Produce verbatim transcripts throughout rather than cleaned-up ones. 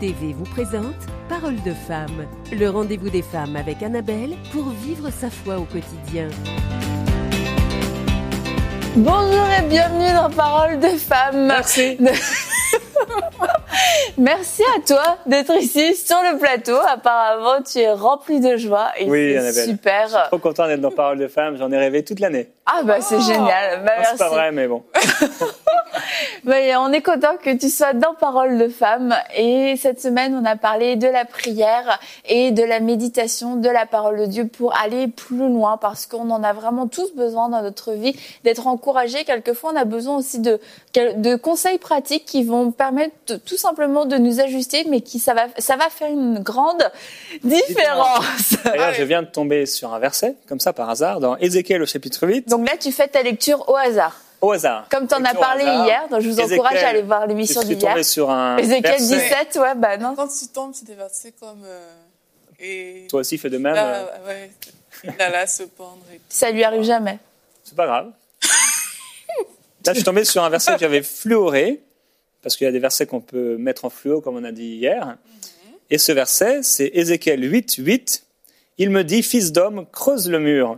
T V vous présente Parole de femme, le rendez-vous des femmes avec Annabelle pour vivre sa foi au quotidien. Bonjour et bienvenue dans Parole de femme. Merci. Merci à toi d'être ici sur le plateau. Apparemment, tu es rempli de joie et oui, c'est Annabelle. Super. Je suis trop content d'être dans Parole de femme. J'en ai rêvé toute l'année. Ah bah c'est oh génial. Bah, non, merci. C'est pas vrai, mais bon. Bah, on est content que tu sois dans Parole de femme. Et cette semaine, on a parlé de la prière et de la méditation de la parole de Dieu pour aller plus loin, parce qu'on en a vraiment tous besoin dans notre vie, d'être encouragés. Quelquefois, on a besoin aussi de, de conseils pratiques qui vont permettre de, tout simplement de nous ajuster, mais qui ça va, ça va faire une grande différence. D'ailleurs, je viens de tomber sur un verset, comme ça par hasard, dans Ézéchiel au chapitre huit. Donc là, tu fais ta lecture au hasard. Au hasard. Comme tu en as parlé hier, donc je vous Ézéchiel, encourage à aller voir l'émission d'hier. Je suis tombé sur un Ézéchiel verset. dix-sept, ouais, bah non. Quand tu tombes sur des versets comme... Euh, et toi aussi, fais de même. Là, euh... ouais, là, là, se pendre. Et ça lui arrive jamais. C'est pas grave. Là, je suis tombé sur un verset que j'avais fluoré, parce qu'il y a des versets qu'on peut mettre en fluo, comme on a dit hier. Mm-hmm. Et ce verset, c'est Ézéchiel huit, huit. Il me dit, fils d'homme, creuse le mur.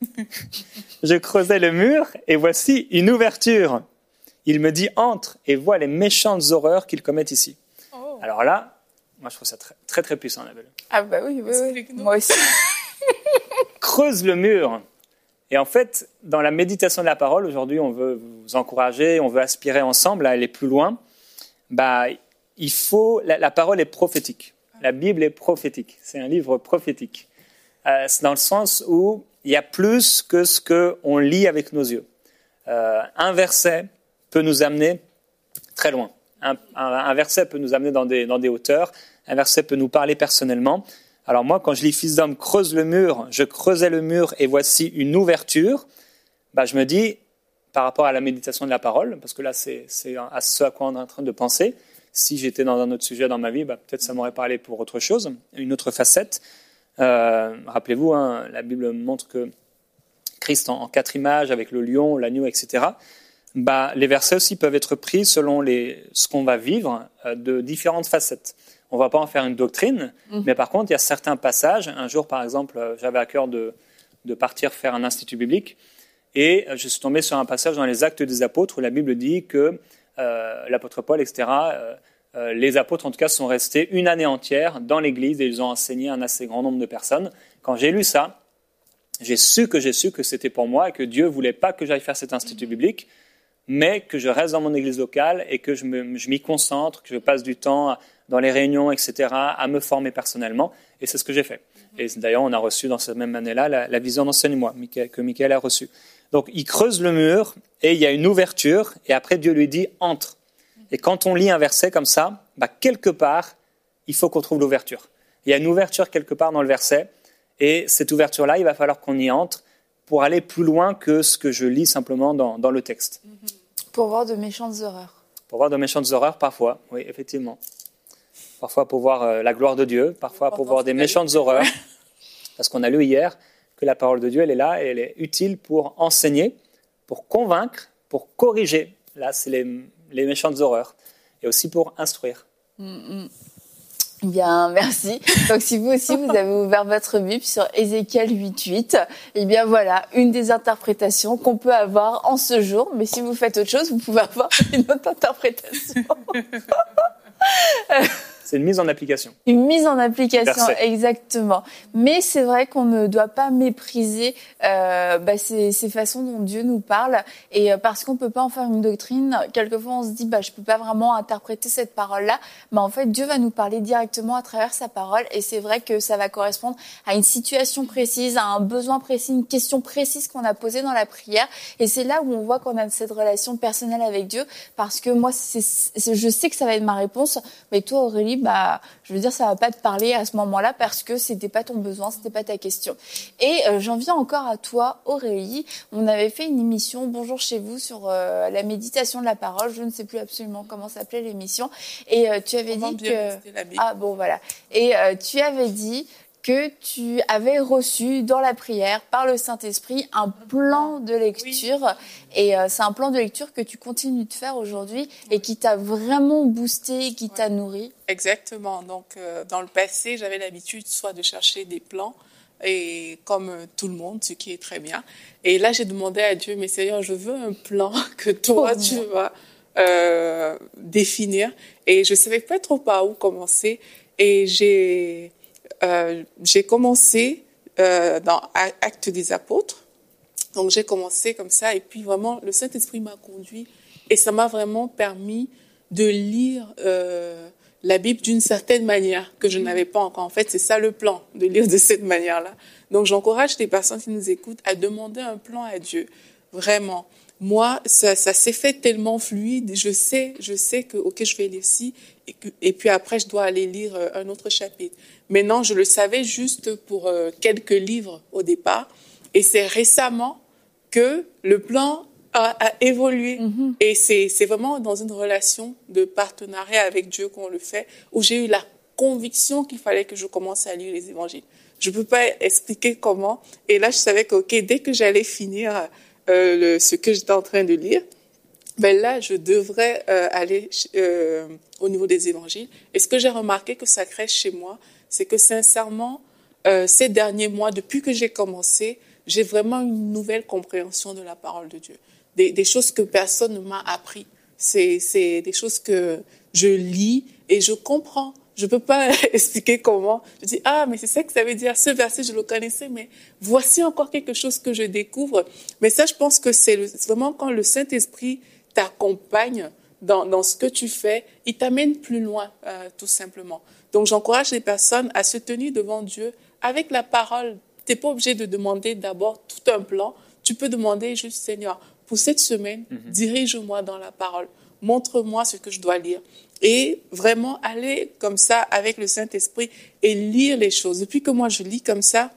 Je creusais le mur, et voici une ouverture. Il me dit, entre, et vois les méchantes horreurs qu'il commet ici. Oh. Alors là, moi, je trouve ça très, très, très puissant, Annabelle. Ah bah oui, oui, oui. Moi aussi. Creuse le mur. Et en fait, dans la méditation de la parole, aujourd'hui, on veut vous encourager, on veut aspirer ensemble à aller plus loin. Bah, il faut, la, la parole est prophétique. La Bible est prophétique. C'est un livre prophétique. Euh, c'est dans le sens où il y a plus que ce qu'on lit avec nos yeux. Euh, un verset peut nous amener très loin. Un, un, un verset peut nous amener dans des, dans des hauteurs. Un verset peut nous parler personnellement. Alors moi, quand je lis « Fils d'homme, creuse le mur », je creusais le mur et voici une ouverture, bah, je me dis, par rapport à la méditation de la parole, parce que là, c'est, c'est à ce à quoi on est en train de penser, si j'étais dans un autre sujet dans ma vie, bah, peut-être ça m'aurait parlé pour autre chose, une autre facette. Euh, rappelez-vous, hein, la Bible montre que Christ en, en quatre images, avec le lion, l'agneau, et cetera, bah, les versets aussi peuvent être pris selon les, ce qu'on va vivre euh, de différentes facettes. On ne va pas en faire une doctrine, mmh. mais par contre, il y a certains passages. Un jour, par exemple, j'avais à cœur de, de partir faire un institut biblique et je suis tombé sur un passage dans les Actes des Apôtres où la Bible dit que euh, l'apôtre Paul, et cetera, euh, euh, les apôtres, en tout cas, sont restés une année entière dans l'église et ils ont enseigné un assez grand nombre de personnes. Quand j'ai lu ça, j'ai su que j'ai su que c'était pour moi et que Dieu ne voulait pas que j'aille faire cet institut mmh. biblique, mais que je reste dans mon église locale et que je, me, je m'y concentre, que je passe du temps à, dans les réunions, et cetera, à me former personnellement. Et c'est ce que j'ai fait. Et d'ailleurs, on a reçu dans cette même année-là la, la vision d'enseigne-moi que Michael a reçue. Donc, il creuse le mur et il y a une ouverture. Et après, Dieu lui dit « entre ». Et quand on lit un verset comme ça, bah, quelque part, il faut qu'on trouve l'ouverture. Il y a une ouverture quelque part dans le verset. Et cette ouverture-là, il va falloir qu'on y entre pour aller plus loin que ce que je lis simplement dans, dans le texte. Pour voir de méchantes horreurs. Pour voir de méchantes horreurs, parfois, oui, effectivement. Parfois pour voir euh, la gloire de Dieu, parfois pour voir des méchantes horreurs. Parce qu'on a lu hier que la parole de Dieu, elle est là et elle est utile pour enseigner, pour convaincre, pour corriger. Là, c'est les, les méchantes horreurs. Et aussi pour instruire. Mm-hmm. Bien, merci. Donc, si vous aussi, vous avez ouvert votre Bible sur Ézéchiel huit huit, eh bien voilà, une des interprétations qu'on peut avoir en ce jour. Mais si vous faites autre chose, vous pouvez avoir une autre interprétation. C'est une mise en application. Une mise en application, Verset. Exactement. Mais c'est vrai qu'on ne doit pas mépriser euh, bah, ces, ces façons dont Dieu nous parle. Et euh, parce qu'on ne peut pas en faire une doctrine, quelquefois on se dit bah, « je ne peux pas vraiment interpréter cette parole-là ». Mais en fait, Dieu va nous parler directement à travers sa parole. Et c'est vrai que ça va correspondre à une situation précise, à un besoin précis, une question précise qu'on a posée dans la prière. Et c'est là où on voit qu'on a cette relation personnelle avec Dieu. Parce que moi, c'est, c'est, je sais que ça va être ma réponse. Mais toi, Aurélie, bah, je veux dire, ça va pas te parler à ce moment-là parce que c'était pas ton besoin, c'était pas ta question. Et euh, j'en viens encore à toi, Aurélie. On avait fait une émission Bonjour chez vous sur euh, la méditation de la parole. Je ne sais plus absolument comment s'appelait l'émission. Et euh, tu avais Comment dit bien que rester la Bible. ah bon voilà. Et euh, tu avais dit que tu avais reçu dans la prière par le Saint-Esprit un plan de lecture. Oui. Et euh, c'est un plan de lecture que tu continues de faire aujourd'hui oui. et qui t'a vraiment boosté, qui oui. t'a nourri. Exactement. Donc, euh, dans le passé, j'avais l'habitude soit de chercher des plans, et comme euh, tout le monde, ce qui est très bien. Et là, j'ai demandé à Dieu, mais Seigneur, je veux un plan que toi, oh, tu vas euh, définir. Et je savais pas trop par où commencer. Et j'ai... Euh, j'ai commencé euh, dans Actes des Apôtres. Donc, j'ai commencé comme ça. Et puis, vraiment, le Saint-Esprit m'a conduit. Et ça m'a vraiment permis de lire euh, la Bible d'une certaine manière que je n'avais pas encore. En fait, c'est ça le plan, de lire de cette manière-là. Donc, j'encourage les personnes qui nous écoutent à demander un plan à Dieu. Vraiment. Moi, ça, ça s'est fait tellement fluide. Je sais, je sais que, OK, je vais lire ci. Et, que, et puis après, je dois aller lire un autre chapitre. Maintenant, je le savais juste pour euh, quelques livres au départ. Et c'est récemment que le plan a, a évolué. Mm-hmm. Et c'est, c'est vraiment dans une relation de partenariat avec Dieu qu'on le fait, où j'ai eu la conviction qu'il fallait que je commence à lire les évangiles. Je peux pas expliquer comment. Et là, je savais que, OK, dès que j'allais finir euh, le, ce que j'étais en train de lire, ben là, je devrais euh, aller euh, au niveau des évangiles. Et ce que j'ai remarqué que ça crée chez moi, c'est que sincèrement, euh, ces derniers mois, depuis que j'ai commencé, j'ai vraiment une nouvelle compréhension de la parole de Dieu. Des, des choses que personne ne m'a appris. C'est, c'est des choses que je lis et je comprends. Je peux pas expliquer comment. Je dis, ah, mais c'est ça que ça veut dire. Ce verset, je le connaissais, mais voici encore quelque chose que je découvre. Mais ça, je pense que c'est, le, c'est vraiment quand le Saint-Esprit t'accompagne dans, dans ce que tu fais, il t'amène plus loin, euh, tout simplement. Donc, j'encourage les personnes à se tenir devant Dieu avec la parole. Tu n'es pas obligé de demander d'abord tout un plan. Tu peux demander juste, Seigneur, pour cette semaine, mm-hmm. dirige-moi dans la parole. Montre-moi ce que je dois lire. Et vraiment aller comme ça avec le Saint-Esprit et lire les choses. Depuis que moi, je lis comme ça,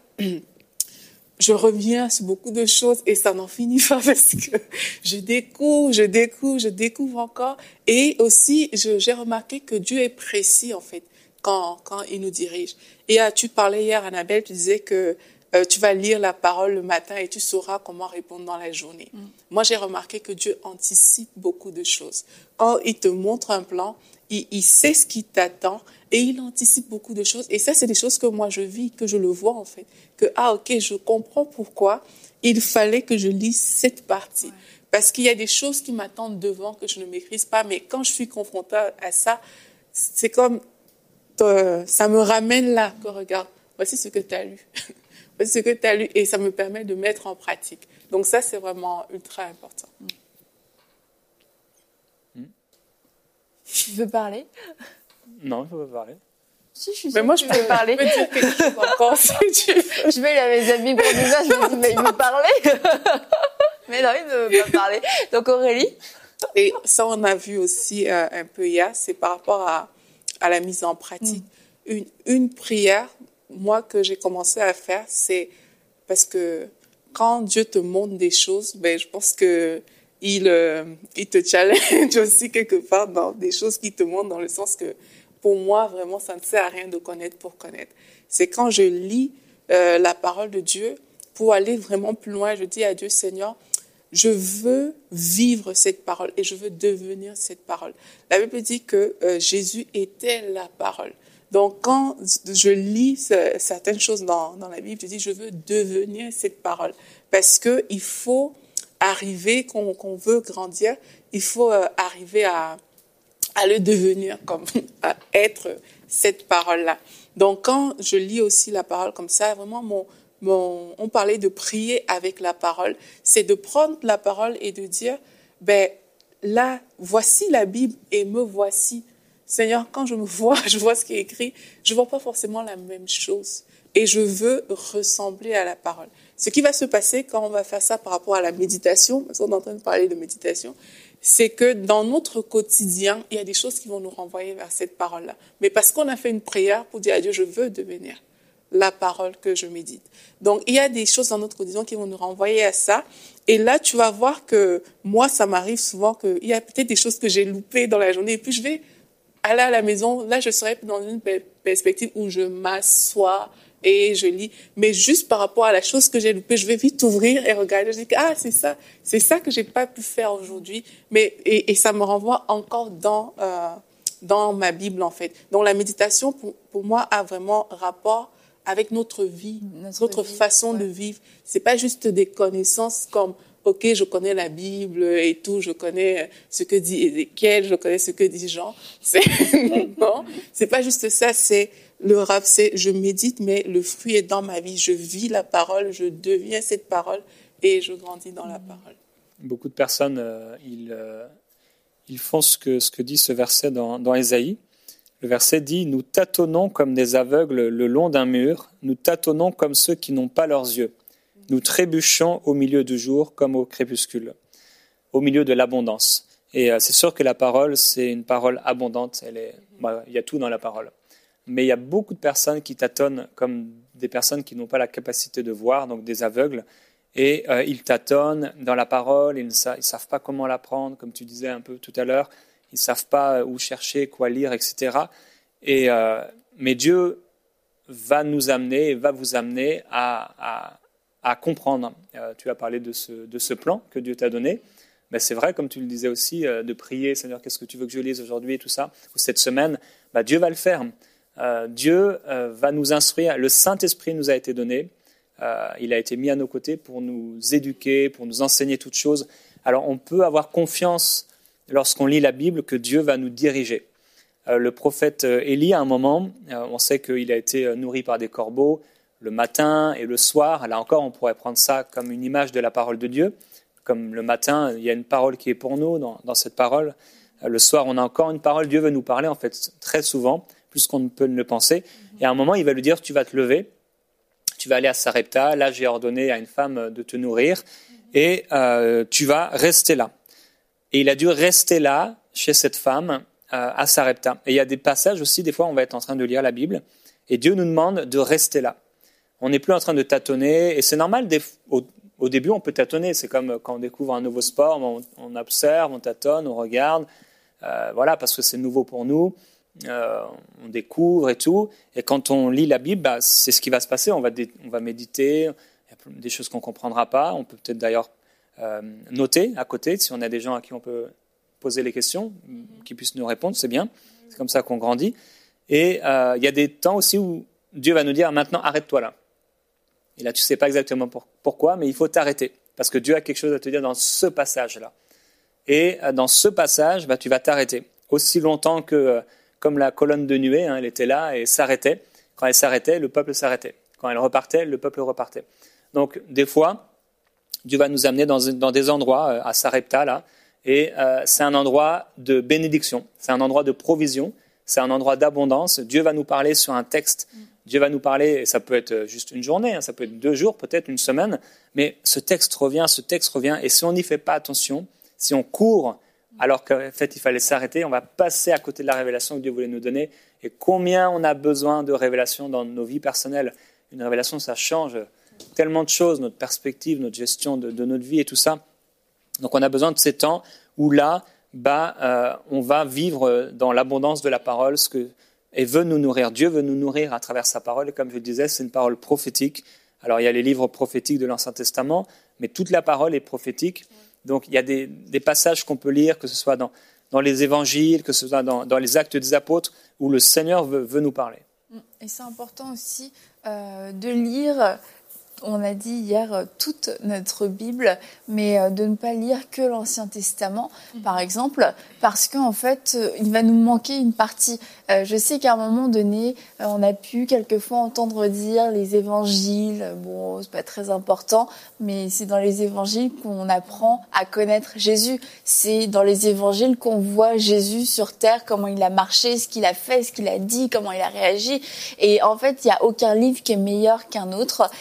je reviens sur beaucoup de choses et ça n'en finit pas parce que je découvre, je découvre, je découvre encore. Et aussi, je, j'ai remarqué que Dieu est précis, en fait, quand, quand il nous dirige. Et ah, tu parlais hier, Annabelle, tu disais que euh, tu vas lire la parole le matin et tu sauras comment répondre dans la journée. Mm. Moi, j'ai remarqué que Dieu anticipe beaucoup de choses. Quand il te montre un plan, il, il sait ce qui t'attend et il anticipe beaucoup de choses. Et ça, c'est des choses que moi, je vis, que je le vois, en fait. Que, ah, OK, je comprends pourquoi il fallait que je lise cette partie. Ouais. Parce qu'il y a des choses qui m'attendent devant que je ne maîtrise pas. Mais quand je suis confrontée à ça, c'est comme, euh, ça me ramène là, que regarde, voici ce que tu as lu. Voici ce que tu as lu. Et ça me permet de mettre en pratique. Donc ça, c'est vraiment ultra important. Mm. Tu veux parler? Non, je ne veux pas parler. Si, je suis sûre mais moi, que je tu veux parler. Je peux dire quelque chose encore si tu veux. Je vais à mes amis pour dire ça, je me dis, mais il veut parler. Mais non, il ne veut pas parler. Donc Aurélie? Et ça, on a vu aussi euh, un peu hier, c'est par rapport à, à la mise en pratique. Mm. Une, une prière, moi, que j'ai commencé à faire, c'est parce que quand Dieu te montre des choses, ben, je pense que il, euh, il te challenge aussi quelque part dans des choses qui te montrent, dans le sens que pour moi, vraiment, ça ne sert à rien de connaître pour connaître. C'est quand je lis euh, la parole de Dieu, pour aller vraiment plus loin, je dis à Dieu, Seigneur, je veux vivre cette parole et je veux devenir cette parole. La Bible dit que euh, Jésus était la parole. Donc, quand je lis ce, certaines choses dans, dans la Bible, je dis, je veux devenir cette parole. Parce que il faut arriver, qu'on, qu'on veut grandir, il faut euh, arriver à, à le devenir, comme à être cette parole-là. Donc, quand je lis aussi la parole comme ça, vraiment, mon, mon, on parlait de prier avec la parole, c'est de prendre la parole et de dire, ben là, voici la Bible et me voici. Seigneur, quand je me vois, je vois ce qui est écrit, je vois pas forcément la même chose. Et je veux ressembler à la parole. Ce qui va se passer quand on va faire ça par rapport à la méditation, parce qu'on est en train de parler de méditation, c'est que dans notre quotidien, il y a des choses qui vont nous renvoyer vers cette parole-là. Mais parce qu'on a fait une prière pour dire à Dieu, je veux devenir la parole que je médite. Donc, il y a des choses dans notre quotidien qui vont nous renvoyer à ça. Et là, tu vas voir que moi, ça m'arrive souvent qu'il y a peut-être des choses que j'ai loupées dans la journée. Et puis, je vais aller à la maison, là, je serais dans une perspective où je m'assois et je lis. Mais juste par rapport à la chose que j'ai loupée, je vais vite ouvrir et regarder. Je dis, ah, c'est ça, c'est ça que j'ai pas pu faire aujourd'hui. Mais, et, et ça me renvoie encore dans, euh, dans ma Bible, en fait. Donc, la méditation, pour, pour moi, a vraiment rapport avec notre vie, notre, notre vie, façon ouais. de vivre. C'est pas juste des connaissances comme, OK, je connais la Bible et tout, je connais ce que dit Ézéchiel, je connais ce que dit Jean. C'est, non, c'est pas juste ça, c'est le rap, c'est je médite, mais le fruit est dans ma vie. Je vis la parole, je deviens cette parole et je grandis dans la parole. Beaucoup de personnes, euh, ils, euh, ils font ce que, ce que dit ce verset dans, dans Ésaïe. Le verset dit « Nous tâtonnons comme des aveugles le long d'un mur, nous tâtonnons comme ceux qui n'ont pas leurs yeux. Nous trébuchons au milieu du jour comme au crépuscule, au milieu de l'abondance. » Et euh, c'est sûr que la parole, c'est une parole abondante. Elle est, bah, il y a tout dans la parole. Mais il y a beaucoup de personnes qui tâtonnent comme des personnes qui n'ont pas la capacité de voir, donc des aveugles. Et euh, ils tâtonnent dans la parole, ils ne sa- ils savent pas comment l'apprendre, comme tu disais un peu tout à l'heure. Ils ne savent pas où chercher, quoi lire, et cetera. Et, euh, mais Dieu va nous amener, va vous amener à... à à comprendre. Euh, tu as parlé de ce, de ce plan que Dieu t'a donné. Ben, c'est vrai, comme tu le disais aussi, euh, de prier, Seigneur, qu'est-ce que tu veux que je lise aujourd'hui et tout ça, ou cette semaine, ben, Dieu va le faire. Euh, Dieu euh, va nous instruire. Le Saint-Esprit nous a été donné. Euh, il a été mis à nos côtés pour nous éduquer, pour nous enseigner toutes choses. Alors, on peut avoir confiance lorsqu'on lit la Bible que Dieu va nous diriger. Euh, le prophète Élie, à un moment, euh, on sait qu'il a été nourri par des corbeaux, le matin et le soir. Là encore, on pourrait prendre ça comme une image de la parole de Dieu. Comme le matin, il y a une parole qui est pour nous dans, dans cette parole. Le soir, on a encore une parole. Dieu veut nous parler, en fait, très souvent, plus qu'on ne peut le penser. Et à un moment, il va lui dire, tu vas te lever, tu vas aller à Sarepta. Là, j'ai ordonné à une femme de te nourrir et euh, tu vas rester là. Et il a dû rester là, chez cette femme, euh, à Sarepta. Et il y a des passages aussi, des fois, on va être en train de lire la Bible et Dieu nous demande de rester là. On n'est plus en train de tâtonner, et c'est normal, des, au, au début on peut tâtonner, c'est comme quand on découvre un nouveau sport, on, on observe, on tâtonne, on regarde, euh, voilà, parce que c'est nouveau pour nous, euh, on découvre et tout, et quand on lit la Bible, bah, c'est ce qui va se passer, on va, dé, on va méditer, il y a des choses qu'on ne comprendra pas, on peut peut-être d'ailleurs euh, noter à côté, si on a des gens à qui on peut poser les questions, qui puissent nous répondre, c'est bien, c'est comme ça qu'on grandit, et euh, il y a des temps aussi où Dieu va nous dire, maintenant arrête-toi là. Et là, tu ne sais pas exactement pour, pourquoi, mais il faut t'arrêter. Parce que Dieu a quelque chose à te dire dans ce passage-là. Et dans ce passage, bah, tu vas t'arrêter. Aussi longtemps que, comme la colonne de nuée, hein, elle était là et s'arrêtait. Quand elle s'arrêtait, le peuple s'arrêtait. Quand elle repartait, le peuple repartait. Donc, des fois, Dieu va nous amener dans, dans des endroits, à Sarepta, là, et euh, c'est un endroit de bénédiction, c'est un endroit de provision, c'est un endroit d'abondance. Dieu va nous parler sur un texte. Dieu va nous parler, et ça peut être juste une journée, hein, ça peut être deux jours, peut-être une semaine, mais ce texte revient, ce texte revient, et si on n'y fait pas attention, si on court, alors qu'en fait il fallait s'arrêter, on va passer à côté de la révélation que Dieu voulait nous donner, et combien on a besoin de révélation dans nos vies personnelles. Une révélation, ça change tellement de choses, notre perspective, notre gestion de, de notre vie et tout ça. Donc on a besoin de ces temps où là, bah, euh, on va vivre dans l'abondance de la parole, ce que et veut nous nourrir. Dieu veut nous nourrir à travers sa parole. Et comme je le disais, c'est une parole prophétique. Alors, il y a les livres prophétiques de l'Ancien Testament, mais toute la parole est prophétique. Donc, il y a des, des passages qu'on peut lire, que ce soit dans, dans les évangiles, que ce soit dans, dans les actes des apôtres, où le Seigneur veut, veut nous parler. Et c'est important aussi euh, de lire, on a dit hier, toute notre Bible, mais de ne pas lire que l'Ancien Testament, mmh. par exemple, parce qu'en fait, il va nous manquer une partie. Euh, je sais qu'à un moment donné, euh, on a pu quelquefois entendre dire les évangiles, bon, c'est pas très important, mais c'est dans les évangiles qu'on apprend à connaître Jésus. C'est dans les évangiles qu'on voit Jésus sur terre, comment il a marché, ce qu'il a fait, ce qu'il a dit, comment il a réagi. Et en fait, il n'y a aucun livre qui est meilleur qu'un autre. Et c'est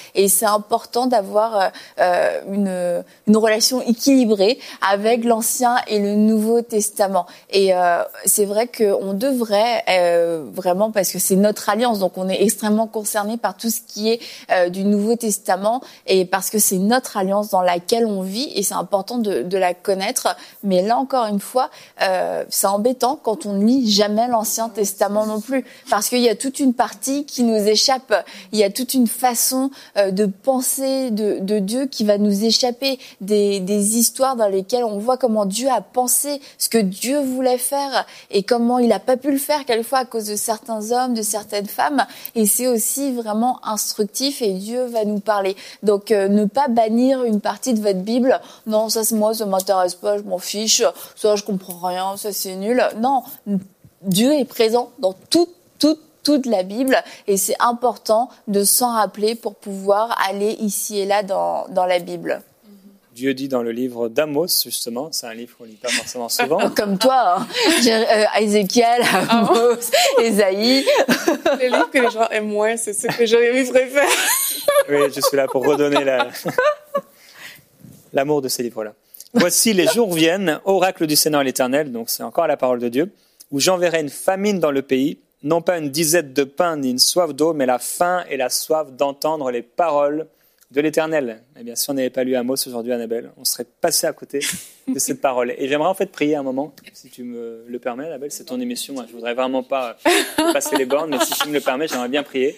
important d'avoir euh, une, une relation équilibrée avec l'Ancien et le Nouveau Testament. Et euh, c'est vrai qu'on devrait euh, vraiment, parce que c'est notre alliance, donc on est extrêmement concerné par tout ce qui est euh, du Nouveau Testament, et parce que c'est notre alliance dans laquelle on vit, et c'est important de, de la connaître. Mais là encore une fois, euh, c'est embêtant quand on ne lit jamais l'Ancien Testament non plus, parce qu'il y a toute une partie qui nous échappe. Il y a toute une façon euh, de penser de, de Dieu qui va nous échapper, des, des histoires dans lesquelles on voit comment Dieu a pensé ce que Dieu voulait faire et comment il n'a pas pu le faire quelquefois à cause de certains hommes, de certaines femmes. Et c'est aussi vraiment instructif et Dieu va nous parler. Donc euh, ne pas bannir une partie de votre Bible. Non, ça c'est moi, ça m'intéresse pas, je m'en fiche. Ça je comprends rien, ça c'est nul. Non, Dieu est présent dans toute, toute, toute la Bible et c'est important de s'en rappeler pour pouvoir aller ici et là dans, dans la Bible. Dieu dit dans le livre d'Amos, justement, c'est un livre qu'on lit pas forcément souvent. Comme toi, hein. euh, Ézéchiel, Amos, Ésaïe. Les livres que les gens aiment moins, c'est ceux que Jérémie préfère. Oui, je suis là pour redonner la... l'amour de ces livres-là. Voici, les jours viennent, oracle du Seigneur l'Éternel, donc c'est encore la parole de Dieu, où j'enverrai une famine dans le pays, non pas une disette de pain ni une soif d'eau, mais la faim et la soif d'entendre les paroles de l'Éternel. Eh bien, si on n'avait pas lu Amos aujourd'hui, Annabelle, on serait passé à côté de cette parole. Et j'aimerais en fait prier un moment, si tu me le permets, Annabelle, c'est ton émission. Moi, je voudrais vraiment pas passer les bornes, mais si tu me le permets, j'aimerais bien prier.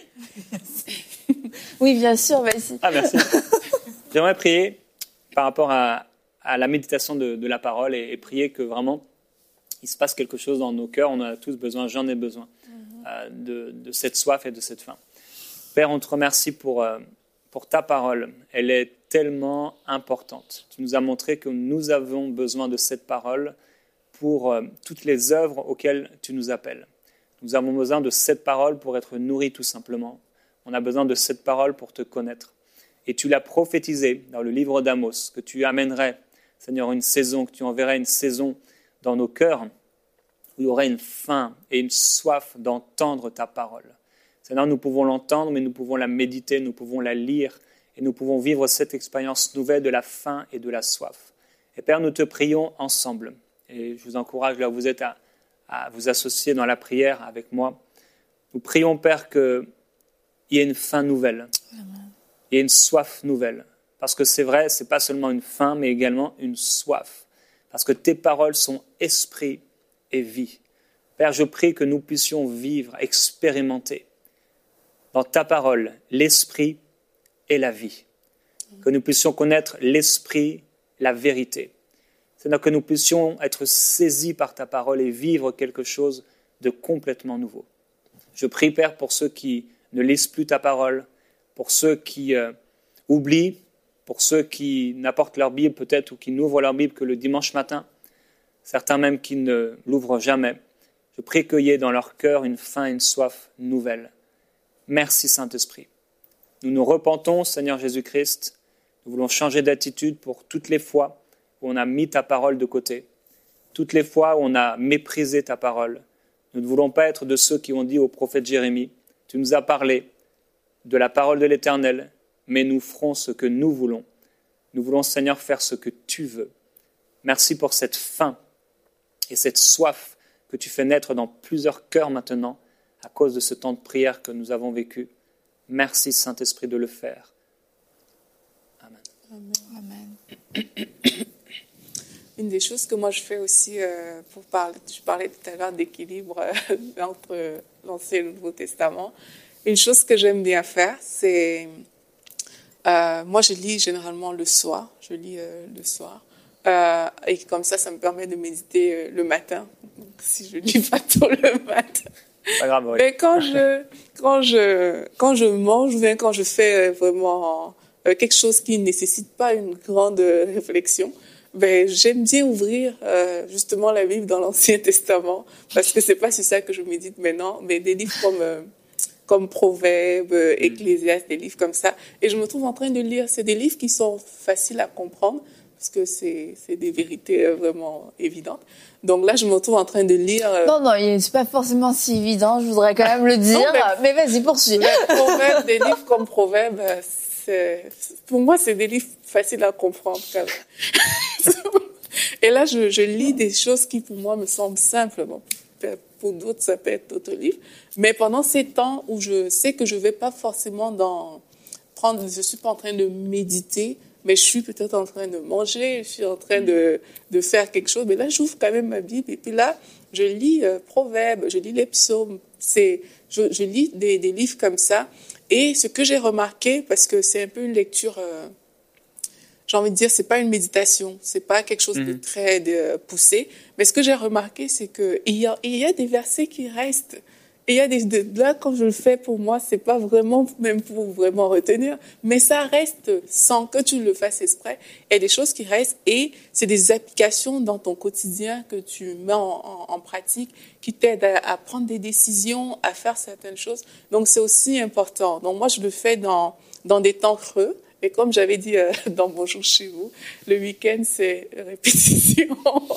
Oui, bien sûr, vas-y. Ah, merci. J'aimerais prier par rapport à, à la méditation de, de la parole et, et prier que vraiment il se passe quelque chose dans nos cœurs. On en a tous besoin, j'en ai besoin, mm-hmm. euh, de, de cette soif et de cette faim. Père, on te remercie pour... Euh, pour ta parole. Elle est tellement importante. Tu nous as montré que nous avons besoin de cette parole pour euh, toutes les œuvres auxquelles tu nous appelles. Nous avons besoin de cette parole pour être nourris tout simplement. On a besoin de cette parole pour te connaître. Et tu l'as prophétisé dans le livre d'Amos, que tu amènerais, Seigneur, une saison, que tu enverrais une saison dans nos cœurs, où il y aurait une faim et une soif d'entendre ta parole. Seigneur, nous pouvons l'entendre, mais nous pouvons la méditer, nous pouvons la lire et nous pouvons vivre cette expérience nouvelle de la faim et de la soif. Et Père, nous te prions ensemble. Et je vous encourage, là où vous êtes, à, à vous associer dans la prière avec moi. Nous prions, Père, qu'il y ait une faim nouvelle. Amen. Il y ait une soif nouvelle. Parce que c'est vrai, ce n'est pas seulement une faim, mais également une soif. Parce que tes paroles sont esprit et vie. Père, je prie que nous puissions vivre, expérimenter dans ta parole, l'esprit et la vie. Que nous puissions connaître l'esprit, la vérité. C'est-à-dire que nous puissions être saisis par ta parole et vivre quelque chose de complètement nouveau. Je prie, Père, pour ceux qui ne lisent plus ta parole, pour ceux qui euh, oublient, pour ceux qui n'apportent leur Bible peut-être ou qui n'ouvrent leur Bible que le dimanche matin, certains même qui ne l'ouvrent jamais. Je prie qu'il y ait dans leur cœur une faim et une soif nouvelle. Merci Saint-Esprit. Nous nous repentons, Seigneur Jésus-Christ. Nous voulons changer d'attitude pour toutes les fois où on a mis ta parole de côté, toutes les fois où on a méprisé ta parole. Nous ne voulons pas être de ceux qui ont dit au prophète Jérémie, « Tu nous as parlé de la parole de l'Éternel, mais nous ferons ce que nous voulons. Nous voulons, Seigneur, faire ce que tu veux. » Merci pour cette faim et cette soif que tu fais naître dans plusieurs cœurs maintenant, à cause de ce temps de prière que nous avons vécu. Merci, Saint-Esprit, de le faire. Amen. Amen. Une des choses que moi je fais aussi, euh, pour parler, je parlais tout à l'heure d'équilibre euh, entre l'Ancien et le Nouveau Testament. Une chose que j'aime bien faire, c'est... Euh, moi, je lis généralement le soir. Je lis euh, le soir. Euh, et comme ça, ça me permet de méditer euh, le matin. Donc, si je lis pas tôt le matin. Pas grave, oui. Mais quand je, quand je, quand je mange, ou bien quand je fais vraiment euh, quelque chose qui ne nécessite pas une grande réflexion, ben, j'aime bien ouvrir euh, justement la Bible dans l'Ancien Testament, parce que c'est pas sur ça que je médite maintenant, mais des livres comme euh, comme Proverbes, euh, Ecclésiaste, des livres comme ça, et je me trouve en train de lire. C'est des livres qui sont faciles à comprendre, parce que c'est c'est des vérités euh, vraiment évidentes. Donc là, je me retrouve en train de lire... Euh... Non, non, c'est pas forcément si évident, je voudrais quand même le dire. Non, mais mais vas-y, poursuis. Les Proverbes, des livres comme Proverbes, c'est, pour moi, c'est des livres faciles à comprendre quand même. Et là, je, je lis des choses qui, pour moi, me semblent simples. Bon, pour d'autres, ça peut être d'autres livres. Mais pendant ces temps où je sais que je vais pas forcément dans prendre, je suis pas en train de méditer, mais je suis peut-être en train de manger, je suis en train de, de faire quelque chose. Mais là, j'ouvre quand même ma Bible. Et puis là, je lis euh, Proverbes, je lis les psaumes. C'est, je, je lis des, des livres comme ça. Et ce que j'ai remarqué, parce que c'est un peu une lecture, euh, j'ai envie de dire, c'est pas une méditation, c'est pas quelque chose de très de, poussé. Mais ce que j'ai remarqué, c'est que il y a, il y a des versets qui restent. Et il y a des, de, là, quand je le fais, pour moi, c'est pas vraiment, même pour vraiment retenir, mais ça reste sans que tu le fasses exprès. Il y a des choses qui restent et c'est des applications dans ton quotidien que tu mets en, en, en pratique qui t'aident à, à prendre des décisions, à faire certaines choses. Donc, c'est aussi important. Donc, moi, je le fais dans, dans des temps creux. Et comme j'avais dit euh, dans Bonjour chez vous, le week-end, c'est répétition.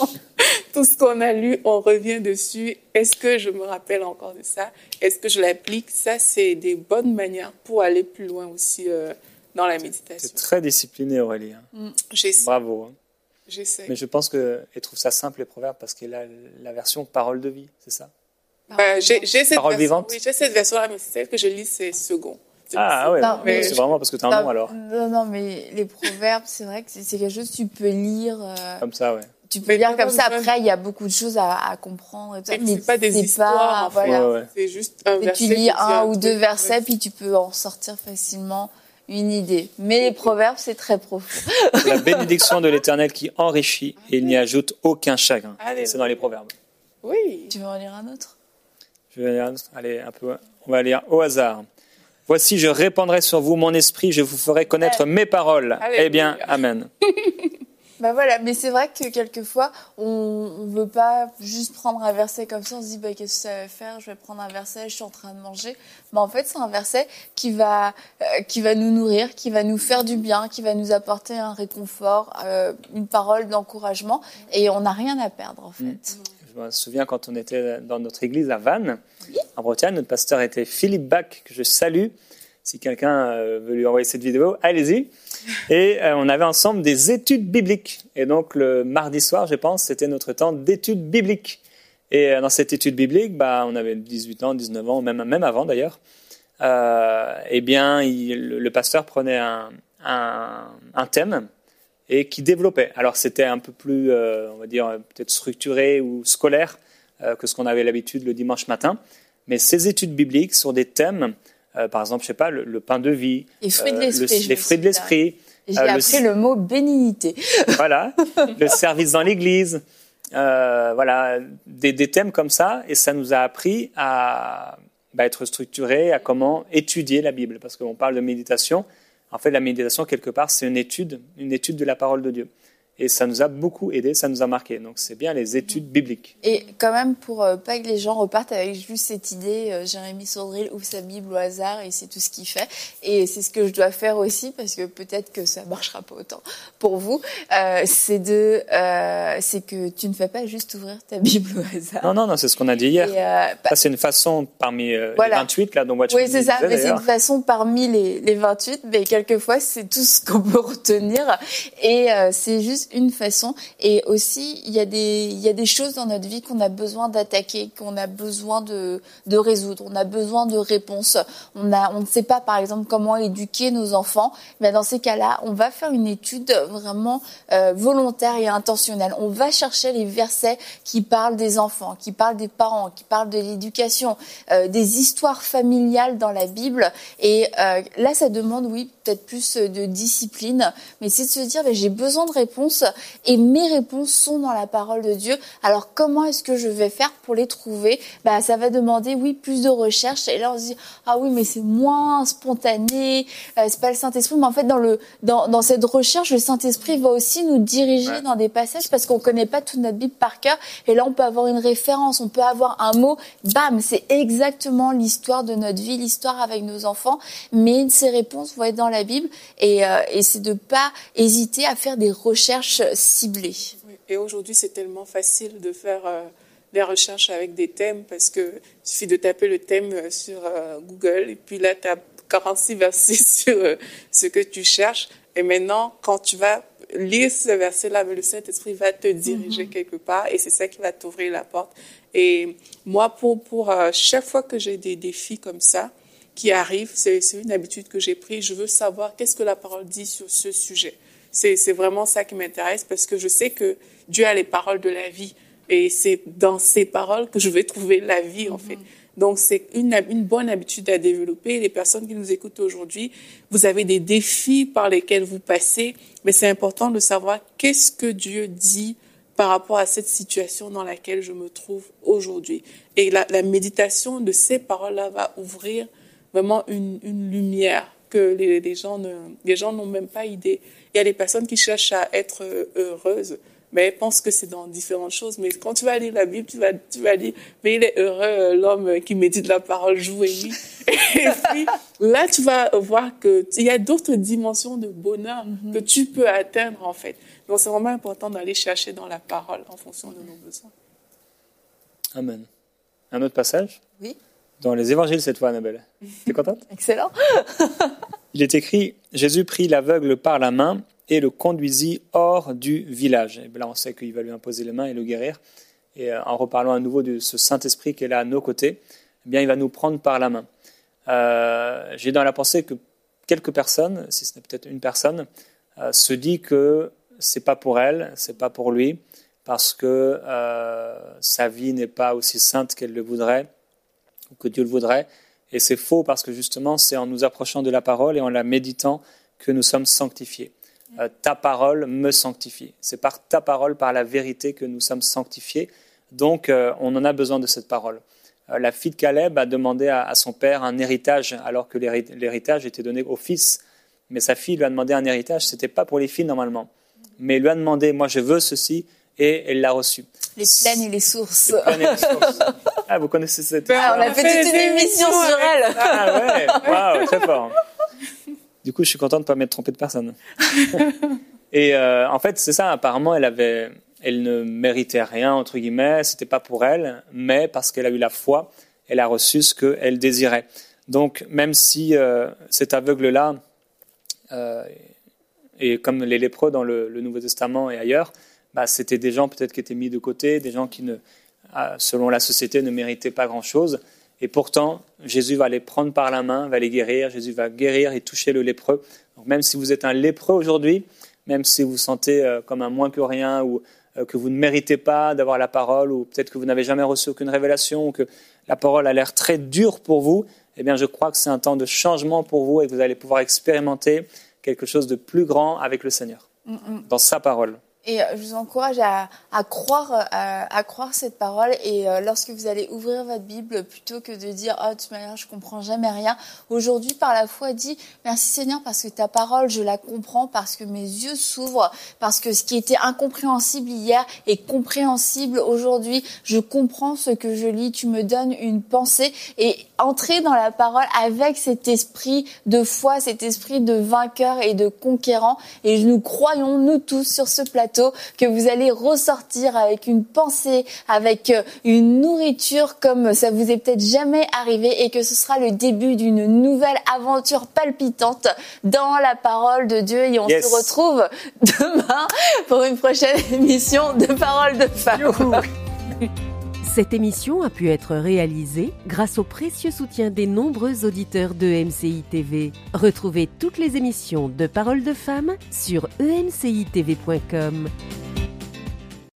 Tout ce qu'on a lu, on revient dessus. Est-ce que je me rappelle encore de ça? Est-ce que je l'applique? Ça, c'est des bonnes manières pour aller plus loin aussi euh, dans la méditation. C'est très discipliné, Aurélie. Mmh. J'essaie. Bravo. Hein. J'essaie. Mais je pense qu'elle trouve ça simple, les proverbes, parce qu'elle a la version parole de vie, c'est ça? Bah, j'ai, j'ai cette parole version, vivante? Oui, j'ai cette version-là, mais celle que je lis, c'est second. Ah ouais, Non, mais mais c'est vraiment parce que tu as un nom alors. Non, non, mais les proverbes, c'est vrai que c'est, c'est quelque chose que tu peux lire. Euh, comme ça, ouais. Tu peux lire comme ça. Après, il y a beaucoup de choses à, à comprendre. Et tout ça, mais c'est pas des c'est histoires. Pas, voilà. Ouais, ouais. C'est juste un Et verset. tu lis un, un ou truc, deux versets, ouais. puis tu peux en sortir facilement une idée. Mais les proverbes, c'est très profond. La bénédiction de l'Éternel qui enrichit et il n'y ajoute aucun chagrin. Allez. C'est dans les proverbes. Oui. Tu veux en lire un autre? Je vais lire, allez, un peu, on va lire au hasard. Voici, je répandrai sur vous mon esprit, je vous ferai connaître mes paroles. Alléluia. Eh bien, amen. Bah voilà, mais c'est vrai que quelquefois, on ne veut pas juste prendre un verset comme ça, on se dit, bah, qu'est-ce que ça va faire? Je vais prendre un verset, je suis en train de manger. Mais en fait, c'est un verset qui va, euh, qui va nous nourrir, qui va nous faire du bien, qui va nous apporter un réconfort, euh, une parole d'encouragement, et on n'a rien à perdre, en fait. Mmh. Je me souviens quand on était dans notre église à Vannes, en Bretagne, notre pasteur était Philippe Bach, que je salue. Si quelqu'un veut lui envoyer cette vidéo, allez-y. Et euh, on avait ensemble des études bibliques. Et donc le mardi soir, je pense, c'était notre temps d'études bibliques. Et euh, dans cette étude biblique, bah, on avait dix-huit ans, dix-neuf ans, même, même avant d'ailleurs. Euh, eh bien, il, le pasteur prenait un, un, un thème et qui développait. Alors c'était un peu plus, euh, on va dire, peut-être structuré ou scolaire euh, que ce qu'on avait l'habitude le dimanche matin. Mais ces études bibliques sur des thèmes, euh, par exemple, je sais pas, le, le pain de vie, les fruits de euh, l'esprit, le, les fruits de l'esprit. J'ai euh, appris le... le mot bénignité. Voilà, le service dans l'église. Euh, voilà, des, des thèmes comme ça. Et ça nous a appris à bah, être structurés, à comment étudier la Bible. Parce qu'on parle de méditation. En fait, la méditation, quelque part, c'est une étude, une étude de la parole de Dieu. Et ça nous a beaucoup aidé, ça nous a marqué. Donc, c'est bien les études bibliques. Et quand même, pour euh, pas que les gens repartent avec juste cette idée, euh, Jérémy Saudril ouvre sa Bible au hasard et c'est tout ce qu'il fait. Et c'est ce que je dois faire aussi, parce que peut-être que ça marchera pas autant pour vous. Euh, c'est de, euh, c'est que tu ne fais pas juste ouvrir ta Bible au hasard. Non, non, non, c'est ce qu'on a dit hier. Et, euh, bah, ça, c'est une façon parmi euh, voilà. les vingt-huit, là, dont moi tu oui, me c'est disais, ça, mais c'est d'ailleurs. une façon parmi les, les vingt-huit, mais quelquefois, c'est tout ce qu'on peut retenir. Et euh, c'est juste une façon. Et aussi, il y a des, il y a des choses dans notre vie qu'on a besoin d'attaquer, qu'on a besoin de, de résoudre. On a besoin de réponses. On a, on ne sait pas, par exemple, comment éduquer nos enfants. Mais dans ces cas-là, on va faire une étude vraiment euh, volontaire et intentionnelle. On va chercher les versets qui parlent des enfants, qui parlent des parents, qui parlent de l'éducation, euh, des histoires familiales dans la Bible. Et euh, là, ça demande, oui, peut-être plus de discipline, mais c'est de se dire, ben, j'ai besoin de réponses et mes réponses sont dans la parole de Dieu. Alors, comment est-ce que je vais faire pour les trouver? Ben, ça va demander, oui, plus de recherche. Et là, on se dit, ah oui, mais c'est moins spontané, euh, c'est pas le Saint-Esprit. Mais en fait, dans le, dans, dans cette recherche, le Saint-Esprit va aussi nous diriger ouais. dans des passages parce qu'on connaît pas toute notre Bible par cœur. Et là, on peut avoir une référence, on peut avoir un mot, bam, c'est exactement l'histoire de notre vie, l'histoire avec nos enfants. Mais ces réponses vont être dans la Bible et, euh, et c'est de pas hésiter à faire des recherches ciblées. Oui. Et aujourd'hui, c'est tellement facile de faire euh, des recherches avec des thèmes parce que il suffit de taper le thème sur euh, Google et puis là, tu as quarante-six versets sur euh, ce que tu cherches. Et maintenant, quand tu vas lire ce verset-là, le Saint-Esprit va te diriger mm-hmm. quelque part et c'est ça qui va t'ouvrir la porte. Et moi, pour, pour euh, chaque fois que j'ai des défis comme ça qui arrivent, c'est, c'est une habitude que j'ai prise. Je veux savoir qu'est-ce que la parole dit sur ce sujet. C'est, c'est vraiment ça qui m'intéresse parce que je sais que Dieu a les paroles de la vie et c'est dans ces paroles que je vais trouver la vie, en mm-hmm. fait. Donc, c'est une, une bonne habitude à développer. Les personnes qui nous écoutent aujourd'hui, vous avez des défis par lesquels vous passez, mais c'est important de savoir qu'est-ce que Dieu dit par rapport à cette situation dans laquelle je me trouve aujourd'hui. Et la, la méditation de ces paroles-là va ouvrir vraiment une, une lumière que les, les gens ne, les gens n'ont même pas idée. Il y a des personnes qui cherchent à être heureuses, mais elles pensent que c'est dans différentes choses. Mais quand tu vas lire la Bible, tu vas, tu vas dire, mais il est heureux l'homme qui médite la parole jour et nuit. Et puis, là, tu vas voir qu'il y a d'autres dimensions de bonheur mm-hmm. que tu peux atteindre, en fait. Donc, c'est vraiment important d'aller chercher dans la parole en fonction de nos besoins. Amen. Un autre passage ? Oui. Dans les évangiles cette fois, Annabelle. T'es contente ? Excellent. Il est écrit, Jésus prit l'aveugle par la main et le conduisit hors du village. Et là, on sait qu'il va lui imposer les mains et le guérir. Et euh, en reparlant à nouveau de ce Saint-Esprit qui est là à nos côtés, eh bien, il va nous prendre par la main. Euh, j'ai dans la pensée que quelques personnes, si ce n'est peut-être une personne, euh, se dit que c'est pas pour elle, c'est pas pour lui, parce que euh, sa vie n'est pas aussi sainte qu'elle le voudrait, ou que Dieu le voudrait. Et c'est faux parce que justement, c'est en nous approchant de la parole et en la méditant que nous sommes sanctifiés. Euh, ta parole me sanctifie. C'est par ta parole, par la vérité que nous sommes sanctifiés. Donc, euh, on en a besoin de cette parole. Euh, la fille de Caleb a demandé à, à son père un héritage, alors que l'héritage était donné au fils. Mais sa fille lui a demandé un héritage. Ce n'était pas pour les filles normalement. Mais il lui a demandé, moi je veux ceci, et elle l'a reçu. Les plaines et les sources. Les plaines et les sources. Ah, vous connaissez cette ah, on a fait toute une émission sur elle. Ah ouais, waouh, très fort. Du coup, je suis content de ne pas m'être trompé de personne. Et euh, en fait, c'est ça, apparemment, elle, avait, elle ne méritait rien, entre guillemets, ce n'était pas pour elle, mais parce qu'elle a eu la foi, elle a reçu ce qu'elle désirait. Donc, même si euh, cet aveugle-là, euh, et comme les lépreux dans le, le Nouveau Testament et ailleurs, bah, c'était des gens peut-être qui étaient mis de côté, des gens qui, ne, selon la société, ne méritaient pas grand-chose. Et pourtant, Jésus va les prendre par la main, va les guérir. Jésus va guérir et toucher le lépreux. Donc même si vous êtes un lépreux aujourd'hui, même si vous vous sentez euh, comme un moins que rien ou euh, que vous ne méritez pas d'avoir la parole ou peut-être que vous n'avez jamais reçu aucune révélation ou que la parole a l'air très dure pour vous, eh bien je crois que c'est un temps de changement pour vous et que vous allez pouvoir expérimenter quelque chose de plus grand avec le Seigneur, mm-hmm. dans sa parole. Et je vous encourage à, à, croire, à, à croire cette parole. Et lorsque vous allez ouvrir votre Bible, plutôt que de dire « Oh, de toute manière, je comprends jamais rien », aujourd'hui, par la foi, dis « Merci Seigneur, parce que ta parole, je la comprends, parce que mes yeux s'ouvrent, parce que ce qui était incompréhensible hier est compréhensible aujourd'hui. Je comprends ce que je lis, tu me donnes une pensée. » Et entrer dans la parole avec cet esprit de foi, cet esprit de vainqueur et de conquérant. Et nous croyons, nous tous, sur ce plateau, que vous allez ressortir avec une pensée, avec une nourriture comme ça vous est peut-être jamais arrivé et que ce sera le début d'une nouvelle aventure palpitante dans la parole de Dieu. Et on yes. se retrouve demain pour une prochaine émission de Paroles de Femmes. Cette émission a pu être réalisée grâce au précieux soutien des nombreux auditeurs de E M C I T V. Retrouvez toutes les émissions de Paroles de Femmes sur e m c i t v point com.